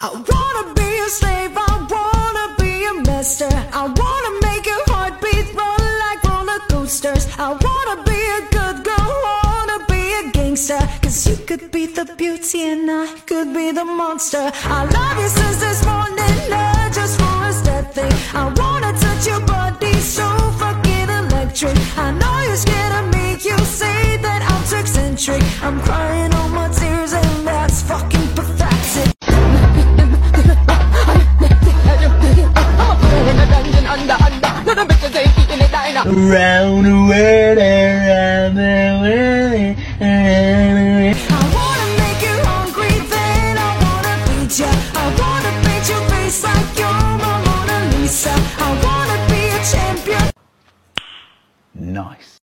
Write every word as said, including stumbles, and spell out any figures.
I wanna be a slave, I wanna be a master. I wanna make your heartbeat run like roller coasters. I wanna be a good girl, wanna be a gangster. Cause you could be the beauty and I could be the monster. I love you since this morning, not just for a step thing. I wanna touch your body so fucking electric. I know you're scared of me, you say that I'm too eccentric. I'm crying all my tears and that's fucking pathetic. Round the world, around the world. I wanna make you hungry, then I wanna feed ya. I wanna paint your face like you're my Mona Lisa. I wanna be a champion. Nice.